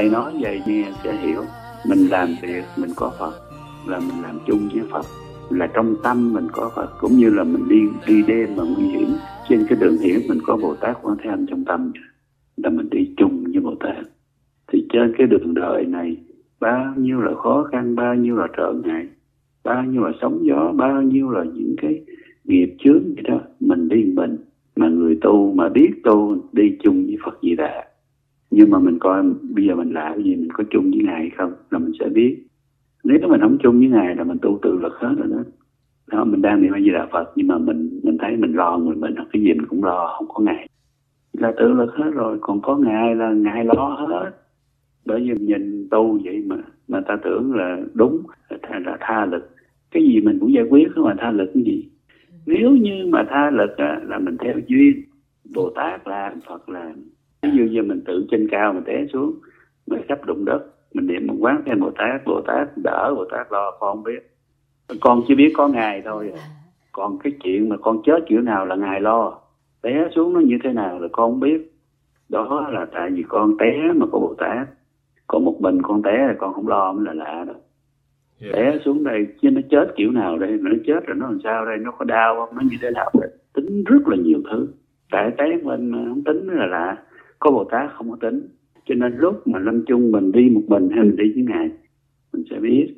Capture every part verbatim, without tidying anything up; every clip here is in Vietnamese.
thầy nói vậy nghe sẽ hiểu. Mình làm việc mình có Phật, là mình làm chung với Phật, là trong tâm mình có Phật, cũng như là mình đi đi đêm mà nguy hiểm trên cái đường hiểm mình có Bồ Tát Quan Thế Âm trong tâm, là mình đi chung với Bồ Tát. Thì trên cái đường đời này bao nhiêu là khó khăn, bao nhiêu là trở ngại, bao nhiêu là sóng gió, bao nhiêu là những cái nghiệp chướng gì đó, mình đi mình, mà người tu mà biết tu đi chung với Phật Di Đà. Nhưng mà mình coi bây giờ mình làm cái gì, mình có chung với Ngài hay không là mình sẽ biết. Nếu mình không chung với Ngài là mình tu tự lực hết rồi đó. Đó, mình đang niệm A Di Đà Phật nhưng mà mình mình thấy mình lo người mình, cái gì mình cũng lo, không có Ngài là tự lực hết rồi. Còn có Ngài là Ngài lo hết. Bởi vì nhìn tu vậy mà mà ta tưởng là đúng là, là tha lực, cái gì mình cũng giải quyết, mà tha lực cái gì? Nếu như mà tha lực á, là mình theo duyên, Bồ Tát làm, Phật làm. Ví dụ như mình tự trên cao mình té xuống, mình sắp đụng đất, mình niệm một quán thêm Bồ Tát, Bồ Tát đỡ, Bồ Tát lo, con không biết. Con chỉ biết có Ngài thôi. Còn cái chuyện mà con chết kiểu nào là Ngài lo. Té xuống nó như thế nào là con không biết. Đó là tại vì con té mà có Bồ Tát. Còn một mình con té là con không lo mới là lạ đó. Yeah. Té xuống đây chứ nó chết kiểu nào đây, nó chết rồi nó làm sao đây, nó có đau không, nó như thế nào đây, tính rất là nhiều thứ. Tại té mình không tính là lạ, có Bồ Tát không có tính. Cho nên lúc mà lâm chung mình đi một mình hay mình đi với Ngài, mình sẽ biết.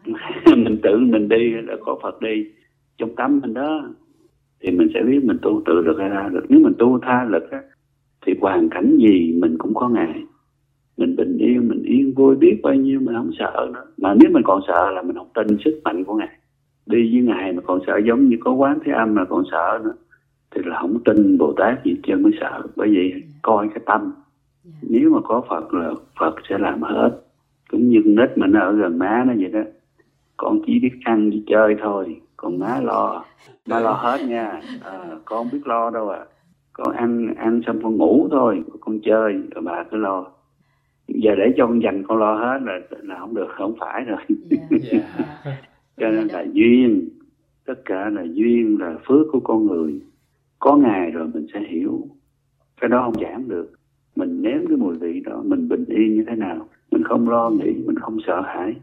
Mình tự mình đi là có Phật đi trong tâm mình đó, thì mình sẽ biết mình tu tự lực hay tha lực. Nếu mình tu tha lực á, thì hoàn cảnh gì mình cũng có Ngài. Mình bình yên, mình yên vui biết bao nhiêu, mình không sợ nữa. Mà nếu mình còn sợ là mình không tin sức mạnh của Ngài. Đi với Ngài mà còn sợ, giống như có Quán Thế Âm mà còn sợ nữa, thì là không tin Bồ Tát gì chứ mới sợ. Bởi vì coi cái tâm. Nếu mà có Phật là Phật sẽ làm hết. Cũng như con nít mà nó ở gần má nó vậy đó. Con chỉ biết ăn đi chơi thôi, còn má lo, má lo hết nha. À, con không biết lo đâu à. Con ăn ăn xong con ngủ thôi, con chơi rồi bà cứ lo. Giờ để cho con dành con lo hết là là không được, không phải rồi. Yeah. Yeah. Cho nên là duyên, tất cả là duyên, là phước của con người. Có Ngài rồi mình sẽ hiểu. Cái đó không giảm được. Mình nếm cái mùi vị đó, mình bình yên như thế nào, mình không lo nghĩ, mình không sợ hãi,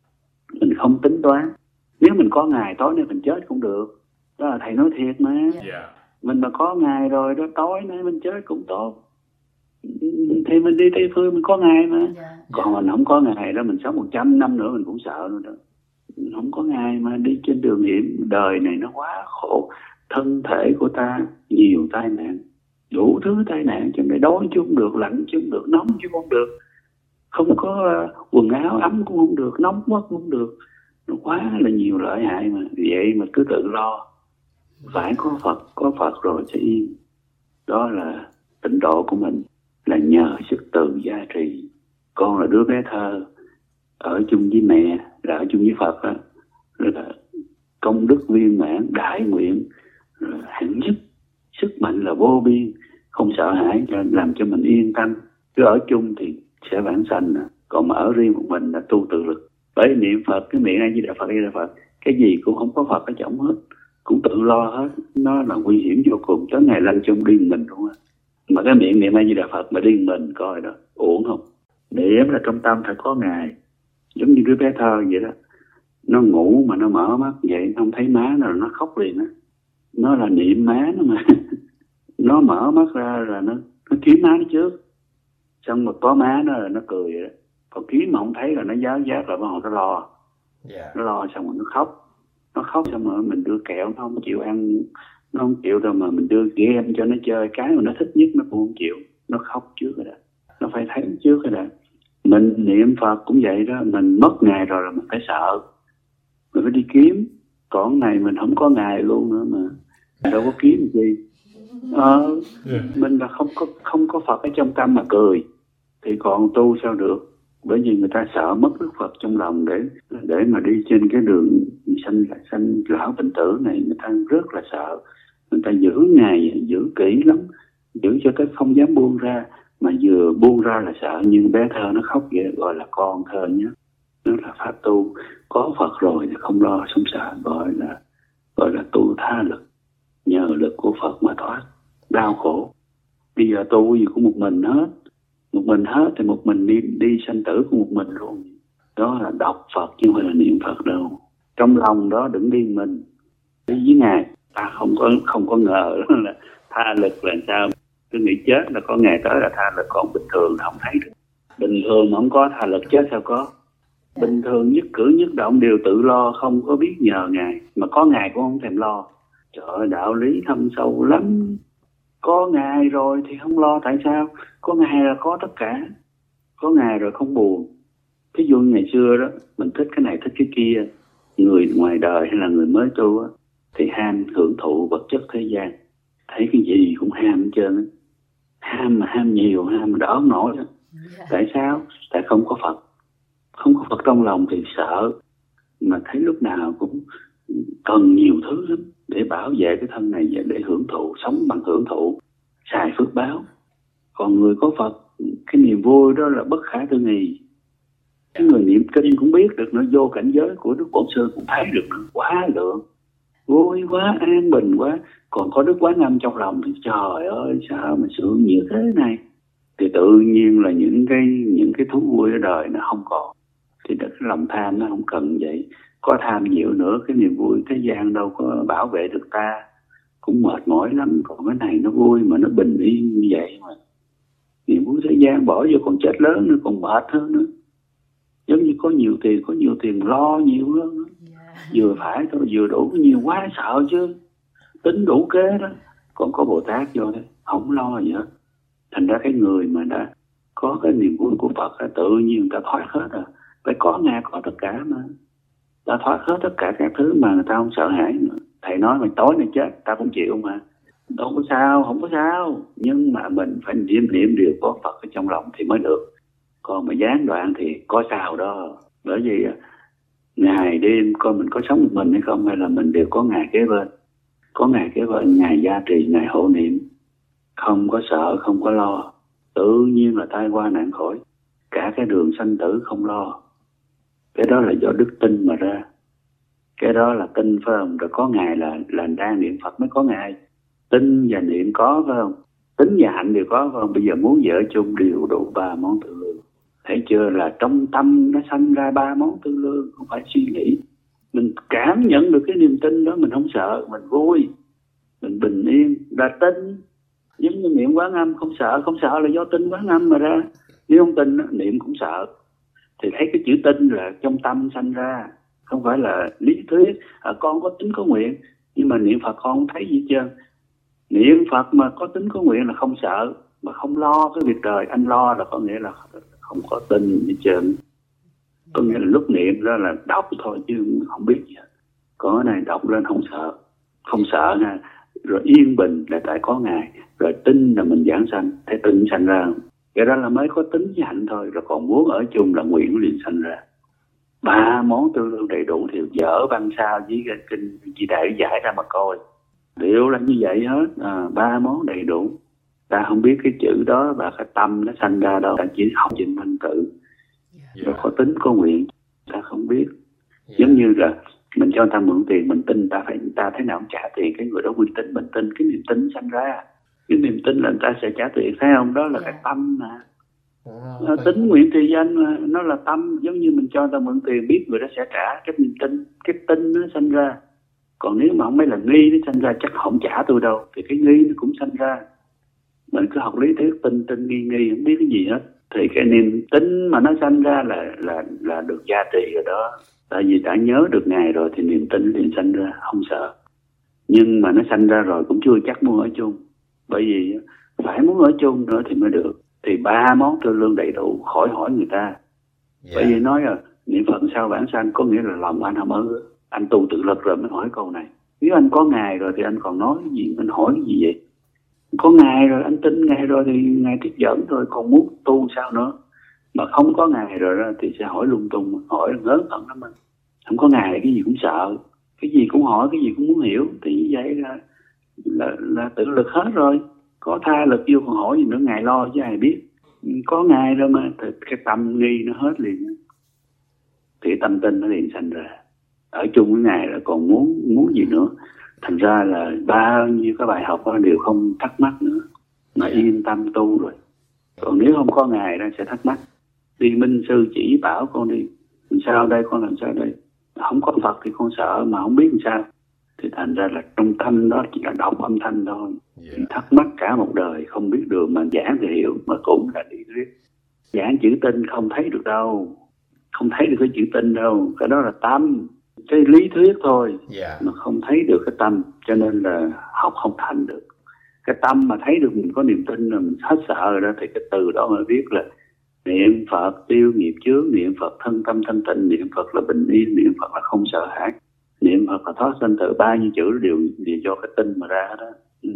mình không tính toán. Nếu mình có Ngài, tối nay mình chết cũng được. Đó là thầy nói thiệt mà. Yeah. Mình mà có Ngài rồi đó, tối nay mình chết cũng tốt. Thì mình đi Tây Phương mình có Ngài mà. Yeah. Còn mình không có Ngài đó, mình sống một trăm năm nữa mình cũng sợ nữa đó. Mình không có Ngài mà đi trên đường hiểm. Đời này nó quá khổ. Thân thể của ta nhiều tai nạn, đủ thứ tai nạn, chứ này đói chứ không được, lạnh chứ không được, nóng chứ không được, không có uh, quần áo ấm cũng không được, nóng quá cũng không được. Nó quá là nhiều lợi hại mà. Vậy mà cứ tự lo. Phải có Phật, có Phật rồi sẽ yên. Đó là tịnh độ của mình, là nhờ sức từ gia trì. Con là đứa bé thơ, ở chung với mẹ, là ở chung với Phật đó, là công đức viên mãn, đại nguyện hạnh nhất, sức mạnh là vô biên, không sợ hãi, làm cho mình yên tâm. Cứ ở chung thì sẽ vãng sanh, còn mà ở riêng một mình là tu tự lực. Bởi niệm Phật, cái miệng A Di Đà Phật, A Di Đà Phật, cái gì cũng không có Phật ở trong hết, cũng tự lo hết. Nó là nguy hiểm vô cùng, tới ngày lanh chung đi mình luôn á. Mà cái miệng niệm A Di Đà Phật mà đi mình coi đó, uổng không? Niệm là trong tâm phải có Ngài. Giống như đứa bé thơ vậy đó, nó ngủ mà nó mở mắt vậy, không thấy má nó, nó khóc liền á. Nó là niệm má nó mà. Nó mở mắt ra là nó, nó kiếm má nó trước, xong rồi có má nó là nó cười vậy đó. Còn kiếm mà không thấy là nó giáo giác là bắt đầu nó lo. Yeah. Nó lo xong rồi nó khóc. Nó khóc xong rồi mình đưa kẹo, nó không chịu ăn, nó không chịu đâu, mà mình đưa game cho nó chơi, cái mà nó thích nhất nó cũng không chịu. Nó khóc trước rồi đó. Nó phải thấy trước rồi đó. Mình niệm Phật cũng vậy đó, mình mất Ngài rồi là mình phải sợ. Mình phải đi kiếm. Còn này mình không có Ngài luôn nữa mà. Mình đâu có kiếm gì. Ờ, mình là không có, không có Phật ở trong tâm mà cười. Thì còn tu sao được. Bởi vì người ta sợ mất Đức Phật trong lòng để để mà đi trên cái đường sanh sanh lão bệnh tử này, người ta rất là sợ. Người ta giữ Ngài, giữ kỹ lắm, giữ cho tới không dám buông ra, mà vừa buông ra là sợ. Nhưng bé thơ nó khóc vậy gọi là con thơ nhé. Nó là pháp tu, có Phật rồi thì không lo không sợ, gọi là gọi là tu tha lực, nhờ lực của Phật mà thoát đau khổ. Bây giờ tu gì cũng một mình hết, Một mình hết thì một mình đi, đi sanh tử của một mình luôn. Đó là đọc Phật chứ không phải là niệm Phật đâu. Trong lòng đó đừng điên mình. Đi với Ngài, ta không có không có ngờ là tha lực là sao. Cứ nghĩ chết là có ngày tới là tha lực, còn bình thường là không thấy được. Bình thường mà không có tha lực chết sao có. Bình thường nhất cử nhất động đều tự lo, không có biết nhờ Ngài. Mà có Ngài cũng không thèm lo. Trời ơi, đạo lý thâm sâu lắm. Có Ngài rồi thì không lo, tại sao? Có Ngài là có tất cả. Có Ngài rồi không buồn. Ví dụ ngày xưa đó, mình thích cái này thích cái kia. Người ngoài đời hay là người mới tu á, thì ham hưởng thụ vật chất thế gian. Thấy cái gì cũng ham hết trơn á. Ham mà ham nhiều, ham mà đỡ không nổi đó. Tại sao? Tại không có Phật. Không có Phật trong lòng thì sợ. Mà thấy lúc nào cũng cần nhiều thứ lắm để bảo vệ cái thân này, để hưởng thụ, sống bằng hưởng thụ, xài phước báo. Còn người có Phật, cái niềm vui đó là bất khả tư nghị. Cái người niệm kinh cũng biết được, nó vô cảnh giới của Đức Bổn Sư cũng thấy được, nó quá lượng, vui quá, an bình quá. Còn có Đức Quán Âm trong lòng thì trời ơi sao mà sướng nhiều thế này. Thì tự nhiên là những cái những cái thú vui ở đời nó không còn. Thì cái lòng tham nó không cần vậy. Có tham nhiều nữa, cái niềm vui thế gian đâu có bảo vệ được ta. Cũng mệt mỏi lắm. Còn cái này nó vui mà nó bình yên như vậy mà. Niềm vui thế gian bỏ vô còn chết lớn nữa, còn mệt hơn nữa. Giống như có nhiều tiền, có nhiều tiền lo nhiều hơn nữa. Vừa phải thôi, vừa đủ nhiều quá sợ chứ. Tính đủ kế đó. Còn có Bồ Tát vô đấy, không lo gì hết. Thành ra cái người mà đã có cái niềm vui của Phật là tự nhiên ta thoát hết rồi. Phải có Ngài có tất cả mà. Ta thoát hết tất cả các thứ mà người ta không sợ hãi nữa. Thầy nói mày tối này chết, ta cũng chịu mà. Đâu có sao, không có sao. Nhưng mà mình phải niệm niệm điều có Phật ở trong lòng thì mới được. Còn mà gián đoạn thì có sao đó. Bởi vì ngày đêm coi mình có sống một mình hay không, hay là mình đều có Ngài kế bên. Có Ngài kế bên, Ngài gia trì, Ngài hộ niệm. Không có sợ, không có lo. Tự nhiên là tai qua nạn khỏi. Cả cái đường sanh tử không lo. Cái đó là do đức tin mà ra. Cái đó là tin phải không? Rồi có Ngài là, là đang niệm Phật mới có Ngài. Tin và niệm có phải không? Tính và hạnh đều có phải không? Bây giờ muốn vợ chung đều đủ ba món tư lương. Thấy chưa, là trong tâm nó sanh ra ba món tư lương. Không phải suy nghĩ. Mình cảm nhận được cái niềm tin đó, mình không sợ, mình vui. Mình bình yên, là tin. Giống như niệm Quán Âm không sợ, không sợ là do tin Quán Âm mà ra. Nếu không tin, niệm cũng sợ. Thì thấy cái chữ tin là trong tâm sanh ra. Không phải là lý thuyết, à, con có tính có nguyện. Nhưng mà niệm Phật con không thấy gì hết trơn. Niệm Phật mà có tính có nguyện là không sợ. Mà không lo cái việc đời, anh lo là có nghĩa là không có tin gì hết trơn. Có nghĩa là lúc niệm đó là đọc thôi chứ không biết gì hết. Có cái này đọc lên không sợ. Không sợ nha. Rồi yên bình là tại có Ngài. Rồi tin là mình giảng sanh. Thấy tin sanh ra không? Cái đó là mới có tính với hạnh thôi. Rồi còn muốn ở chung là nguyện liền sanh ra. Ba món tư lương đầy đủ thì dở văn sao với cái kinh Di Đại giải ra mà coi. Đều là như vậy hết. À, ba món đầy đủ. Ta không biết cái chữ đó và cái tâm nó sanh ra đâu. Ta chỉ học trên văn tự. Rồi có tính có nguyện. Ta không biết. Giống như là mình cho người ta mượn tiền, mình tin ta phải ta thế nào cũng trả tiền. Cái người đó quy tin, mình tin, cái niềm tin sanh ra. Cái niềm tin là người ta sẽ trả tiền, thấy không? Đó là cái tâm mà. À, tính nguyện thì danh mà, nó là tâm. Giống như mình cho người ta mượn tiền, biết người đó sẽ trả. Cái niềm tin, cái tin nó sanh ra. Còn nếu mà không mấy là nghi nó sanh ra, chắc không trả tôi đâu. Thì cái nghi nó cũng sanh ra. Mình cứ học lý thuyết tin tin nghi nghi không biết cái gì hết. Thì cái niềm tin mà nó sanh ra là là là được gia trì rồi đó. Tại vì đã nhớ được Ngài rồi thì niềm tin liền sanh ra, không sợ. Nhưng mà nó sanh ra rồi cũng chưa chắc muốn ở chung. Bởi vì phải muốn ở chung nữa thì mới được. Thì ba món tư lương đầy đủ, khỏi hỏi người ta. Yeah. Bởi vì nói là niệm Phật sao bản sanh, có nghĩa là lòng anh không ưa. Anh tu tự lực rồi mới hỏi câu này. Nếu anh có Ngài rồi thì anh còn nói cái gì, anh hỏi cái gì vậy? Có Ngài rồi, anh tin Ngài rồi thì Ngài tiếp dẫn rồi, còn muốn tu sao nữa? Mà không có Ngài rồi đó, thì sẽ hỏi lung tung, hỏi ngớ ngẩn lắm anh. Không có Ngài cái gì cũng sợ, cái gì cũng hỏi, cái gì cũng muốn hiểu. Thì như vậy là, là, là tự lực hết rồi. Có tha lực vô còn hỏi gì nữa, Ngài lo chứ ai biết. Có Ngài rồi mà, thì cái tâm nghi nó hết liền. Thì tâm tin nó liền sanh ra. Ở chung với Ngài là còn muốn muốn gì nữa. Thành ra là bao nhiêu các bài học đó đều không thắc mắc nữa. Mà yên tâm tu rồi. Còn nếu không có Ngài ra sẽ thắc mắc, đi minh sư chỉ bảo con đi, làm sao đây, con làm sao đây, không có Phật thì con sợ mà không biết làm sao. Thì thành ra là trong tâm đó chỉ là đọc âm thanh thôi. Yeah. Thắc mắc cả một đời không biết đường mà giảng thì hiểu, mà cũng là lý thuyết. Giảng chữ tinh không thấy được đâu, không thấy được cái chữ tinh đâu, cái đó là tâm, cái lý thuyết thôi. Yeah. Mà không thấy được cái tâm, cho nên là học không thành được. Cái tâm mà thấy được mình có niềm tin rồi mình hết sợ rồi đó, thì cái từ đó mà biết là niệm Phật tiêu nghiệp chướng, niệm Phật thân tâm thanh tịnh, niệm Phật là bình yên, niệm Phật là không sợ hãi, niệm Phật là thoát sanh tử. Bao nhiêu chữ đều, đều do cái tin mà ra đó,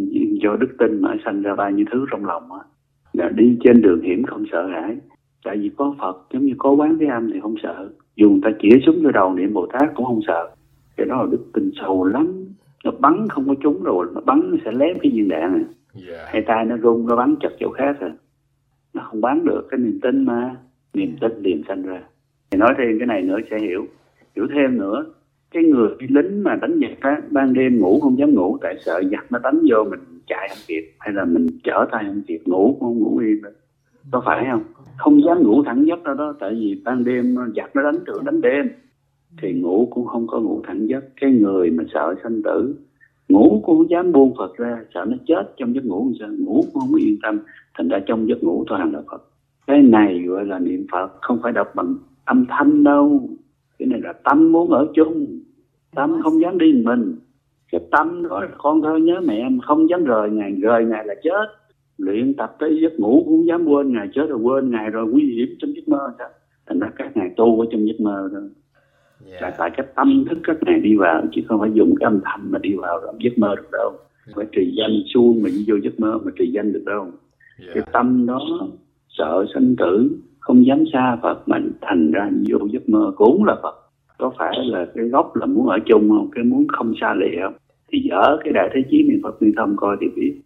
do đức tin mà sanh ra bao nhiêu thứ trong lòng á. Là đi trên đường hiểm không sợ hãi, tại vì có Phật, giống như có Quán Thế Âm thì không sợ, dù người ta chĩa súng vô đầu niệm Bồ Tát cũng không sợ. Cái đó là đức tin sâu lắm, nó bắn không có trúng rồi, nó bắn nó sẽ lém cái viên đạn này. Yeah. Hai tay nó rung, nó bắn chật chỗ khác rồi, nó không bắn được. Cái niềm tin mà, niềm tin liền sanh ra. Thì nói thêm cái này nữa sẽ hiểu, hiểu thêm nữa. Cái người lính mà đánh giặc á, ban đêm ngủ không dám ngủ, tại sợ giặc nó đánh vô mình chạy không kịp, hay là mình trở tay không kịp, ngủ không ngủ yên rồi. Có phải không? Không dám ngủ thẳng giấc đâu đó, tại vì ban đêm giặc nó đánh trưởng đánh đêm, thì ngủ cũng không có ngủ thẳng giấc. Cái người mà sợ sanh tử, ngủ cũng không dám buông Phật ra, sợ nó chết trong giấc ngủ, sao ngủ cũng không yên tâm, thành ra trong giấc ngủ toàn là Phật. Cái này gọi là niệm Phật, không phải đọc bằng âm thanh đâu. Cái này là tâm muốn ở chung, tâm không dám đi mình. Cái tâm đó là con thơ nhớ mẹ, không dám rời Ngài, rời Ngài là chết. Luyện tập tới giấc ngủ cũng không dám quên Ngài, chết rồi quên Ngài rồi nguy hiểm trong giấc mơ sao? Thành ra các ngài tu ở trong giấc mơ thôi. Yeah. Là tại cái tâm thức các ngài đi vào, chứ không phải dùng cái âm thanh mà đi vào trong giấc mơ được đâu. Yeah. Phải trì danh suông mà đi vô giấc mơ mà trì danh được đâu. Yeah. Cái tâm đó sợ sanh tử, không dám xa Phật mà thành ra vô giấc mơ cũng là Phật. Có phải là cái gốc là muốn ở chung không? Cái muốn không xa lìa không? Thì dở cái Đại Thế Chí niệm Phật Liên Thông coi thì biết.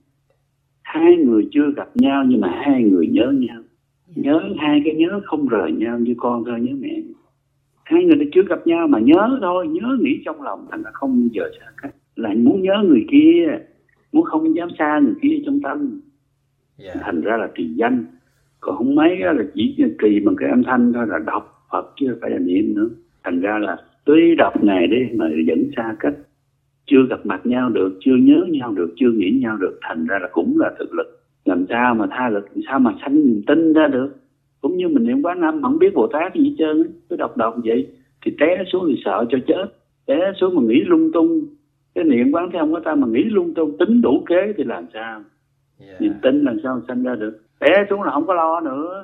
Hai người chưa gặp nhau nhưng mà hai người nhớ nhau. Nhớ hai cái nhớ không rời nhau như con thơ nhớ mẹ. Hai người chưa gặp nhau mà nhớ thôi, nhớ nghĩ trong lòng, thành là không giờ xa cách. Là muốn nhớ người kia, muốn không dám xa người kia trong tâm. Yeah. Thành ra là trì danh. Còn không mấy là chỉ trì bằng cái âm thanh thôi, là đọc Phật chứ phải là niệm nữa. Thành ra là tuy đọc này đi mà vẫn xa cách, chưa gặp mặt nhau được, chưa nhớ nhau được, chưa nghĩ nhau được, thành ra là cũng là thực lực. Làm sao mà tha lực, làm sao mà sanh niềm tin ra được. Cũng như mình niệm Quán Âm không biết Bồ Tát gì hết trơn, cứ đọc đọc vậy thì té xuống thì sợ cho chết, té xuống mà nghĩ lung tung. Cái niệm Quán Thế Âm của ta mà nghĩ lung tung, tính đủ kế thì làm sao? Yeah. Niềm tin làm sao sanh ra được. Té xuống là không có lo nữa,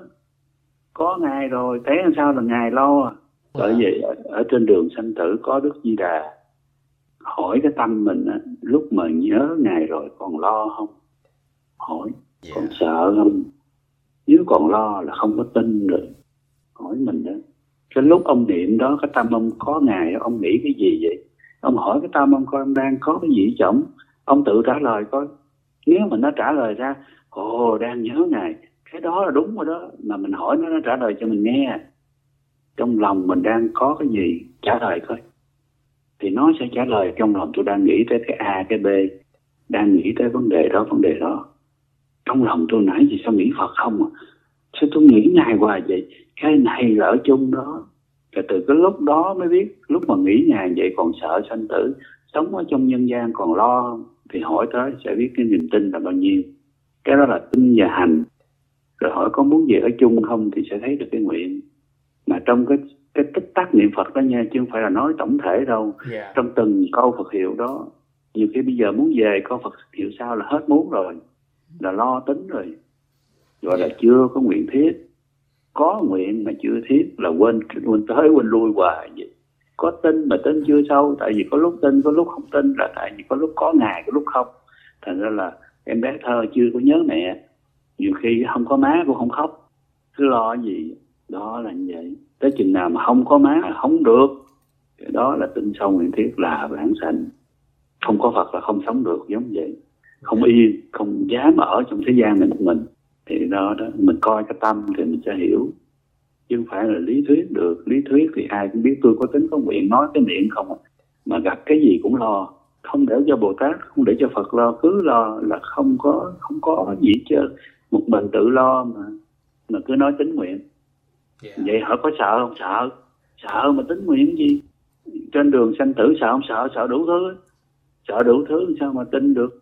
có Ngài rồi, té làm sao là Ngài lo. Bởi vậy ở, ở trên đường sanh tử có Đức Di Đà hỏi cái tâm mình á, lúc mà nhớ Ngài rồi còn lo không? Hỏi. Yeah. Còn sợ không? Nếu còn lo là không có tin rồi. Hỏi mình đó. Cái lúc ông niệm đó, cái tâm ông có Ngài, ông nghĩ cái gì vậy? Ông hỏi cái tâm ông coi ông đang có cái gì chổng. Ông tự trả lời coi. Nếu mà nó trả lời ra, ồ đang nhớ Ngài, cái đó là đúng rồi đó. Mà mình hỏi nó, nó trả lời cho mình nghe. Trong lòng mình đang có cái gì? Trả lời coi. Thì nó sẽ trả lời trong lòng tôi đang nghĩ tới cái A, cái B. Đang nghĩ tới vấn đề đó, vấn đề đó. Trong lòng tôi nãy gì sao nghĩ Phật không à? Sao tôi nghĩ Ngài hoài vậy? Cái này là ở chung đó. Rồi từ cái lúc đó mới biết, lúc mà nghĩ Ngài vậy còn sợ sanh tử, sống ở trong nhân gian còn lo, thì hỏi tới sẽ biết cái niềm tin là bao nhiêu. Cái đó là tin và hành. Rồi hỏi có muốn về ở chung không thì sẽ thấy được cái nguyện. Mà trong cái cái tích tắc niệm Phật đó nha, chứ không phải là nói tổng thể đâu. Yeah. Trong từng câu Phật hiệu đó, nhiều khi bây giờ muốn về câu Phật hiệu sau là hết muốn rồi, là lo tính rồi, gọi là chưa có nguyện thiết. Có nguyện mà chưa thiết là quên quên tới quên lui hoài vậy. Có tin mà tin chưa sâu, tại vì có lúc tin có lúc không tin, là tại vì có lúc có Ngài có lúc không. Thành ra là em bé thơ chưa có nhớ mẹ, nhiều khi không có má cũng không khóc, cứ lo gì. Đó là như vậy. Tới chừng nào mà không có má không được, cái đó là tin sâu nguyện thiết, là vãng sanh. Không có Phật là không sống được, giống vậy. Không yên, không dám ở trong thế gian này một mình. Thì đó đó, mình coi cái tâm thì mình sẽ hiểu. Chứ không phải là lý thuyết được. Lý thuyết thì ai cũng biết tôi có tính có nguyện, nói cái miệng không. Mà gặp cái gì cũng lo. Không để cho Bồ Tát, không để cho Phật lo, cứ lo là không có không có gì chứ. Một mình tự lo mà. mà cứ nói tín nguyện. Yeah. Vậy họ có sợ không? Sợ. Sợ mà tín nguyện gì? Trên đường sanh tử sợ không? Sợ. Sợ đủ thứ. Sợ đủ thứ sao mà tin được?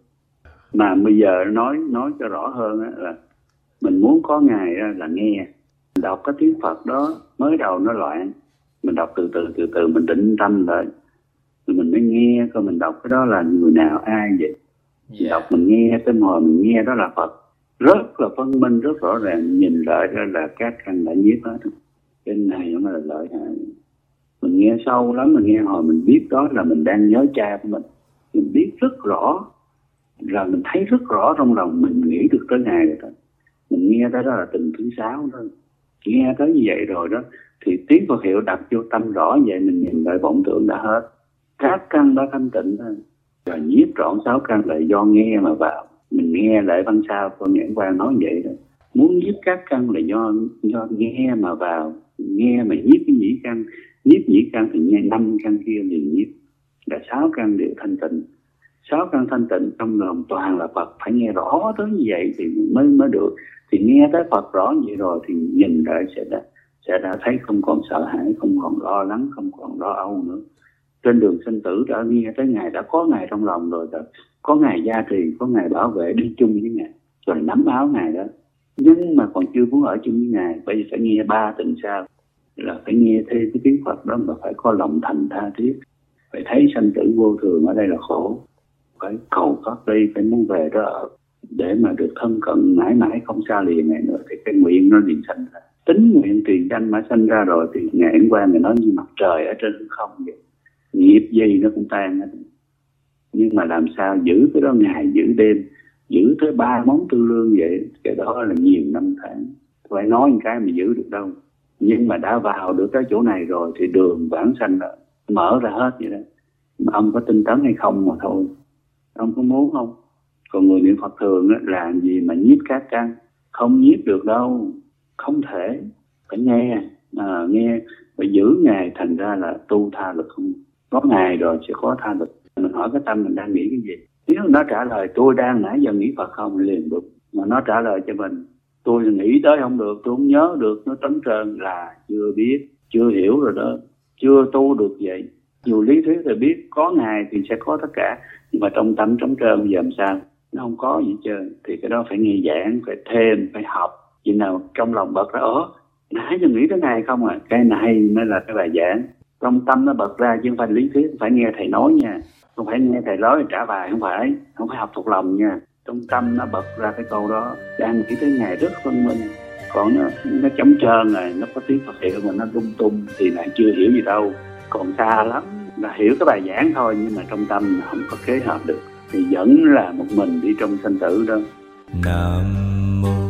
Mà bây giờ nói nói cho rõ hơn là mình muốn có Ngài là nghe. Đọc cái tiếng Phật đó mới đầu nó loạn. Mình đọc từ từ từ từ mình định tâm lại. Rồi mình mới nghe coi mình đọc cái đó là người nào ai vậy. Yeah. Đọc mình nghe tới hồi mình nghe đó là Phật. Rất là phân minh, rất rõ ràng. Nhìn lại ra là các căn đã nhiếp hết. Cái này nó là lợi hại. Mình nghe sâu lắm, mình nghe hồi mình biết đó là mình đang nhớ cha của mình. Mình biết rất rõ. Rồi mình thấy rất rõ trong lòng mình nghĩ được tới Ngài rồi đó. Mình nghe tới đó là từng thứ sáu đó. Nghe tới như vậy rồi đó thì tiếng Phật hiệu đặt vô tâm rõ vậy, mình nhìn lại vọng tưởng đã hết. Các căn đã thanh tịnh thôi. Rồi nhiếp trọn sáu căn là do nghe mà vào. Mình nghe lại văn sao con Nhãn Quan nói vậy đó. Muốn nhiếp các căn là do do nghe mà vào. Nghe mà nhiếp cái nhĩ căn. Nhiếp nhĩ căn thì nghe năm căn kia liền nhiếp. Là sáu căn đều thanh tịnh. Sáu căn thanh tịnh trong lòng toàn là Phật. Phải nghe rõ tới như vậy thì mới mới được. Thì nghe tới Phật rõ vậy rồi thì nhìn lại sẽ đã, sẽ đã thấy không còn sợ hãi, không còn lo lắng, không còn lo âu nữa. Trên đường sinh tử đã nghe tới Ngài, đã có Ngài trong lòng rồi, đã có Ngài gia trì, có Ngài bảo vệ đi chung với Ngài, rồi nắm áo Ngài đó. Nhưng mà còn chưa muốn ở chung với Ngài, bây giờ phải nghe ba tịnh sao, là phải nghe thêm cái tiếng Phật đó mà phải có lòng thành tha thiết, phải thấy sanh tử vô thường ở đây là khổ, phải cầu thoát đi, phải muốn về đó ở, để mà được thân cận mãi mãi không xa lìa Ngài nữa, thì cái nguyện nó liền sanh ra. Tính nguyện tiền danh mà sanh ra rồi thì Ngài Ấn Quang Ngài nói như mặt trời ở trên không vậy. Nghiệp gì nó cũng tan hết. Nhưng mà làm sao giữ cái đó ngày giữ đêm, giữ tới ba món tư lương vậy, cái đó là nhiều năm tháng. Phải nói một cái mà giữ được đâu. Nhưng mà đã vào được cái chỗ này rồi thì đường vãng sanh là mở ra hết vậy đó. Mà ông có tinh tấn hay không mà thôi. Ông có muốn không? Còn người niệm Phật thường á, làm gì mà nhiếp các căn? Không nhiếp được đâu. Không thể. Phải nghe. À, nghe. Phải giữ Ngài, thành ra là tu tha lực không. Có Ngài rồi sẽ có tha lực. Mình hỏi cái tâm mình đang nghĩ cái gì? Nếu nó trả lời tôi đang nãy giờ nghĩ Phật không liền được. Mà nó trả lời cho mình tôi nghĩ tới không được, tôi không nhớ được, nó trống trơn là chưa biết, chưa hiểu rồi đó. Chưa tu được vậy. Dù lý thuyết thì biết có Ngài thì sẽ có tất cả. Nhưng mà trong tâm trống trơn bây giờ làm sao? Nó không có gì trơn. Thì cái đó phải nghe giảng, phải thêm, phải học. Vì nào trong lòng bật ra, ớ nãy giờ nghĩ tới Ngài không à? Cái này mới là cái bài giảng. Trong tâm nó bật ra chứ không phải lý thuyết, phải nghe thầy nói nha. Không phải nghe thầy nói trả bài, không phải. Không phải học thuộc lòng nha. Trong tâm nó bật ra cái câu đó. Đang nghĩ tới Ngài rất phân minh. Còn nó, nó trống trơn rồi, nó có tiếng Phật hiệu mà nó lung tung thì lại chưa hiểu gì đâu. Còn xa lắm, là hiểu cái bài giảng thôi nhưng mà trong tâm không có kế hợp được. Thì vẫn là một mình đi trong sanh tử đó. Nam mô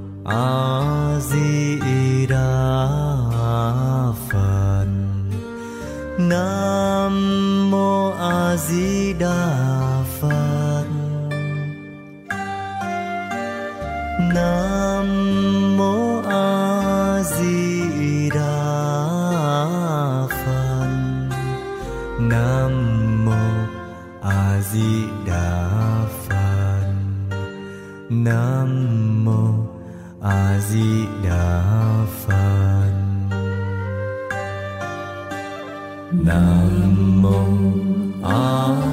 A Di Đà Phật. Nam mô A Di Đà Phật. Nam mô A Di Đà Phật. Nam mô A Di Đà Phật. Nam mô A Di Đà Phật. Nam mô A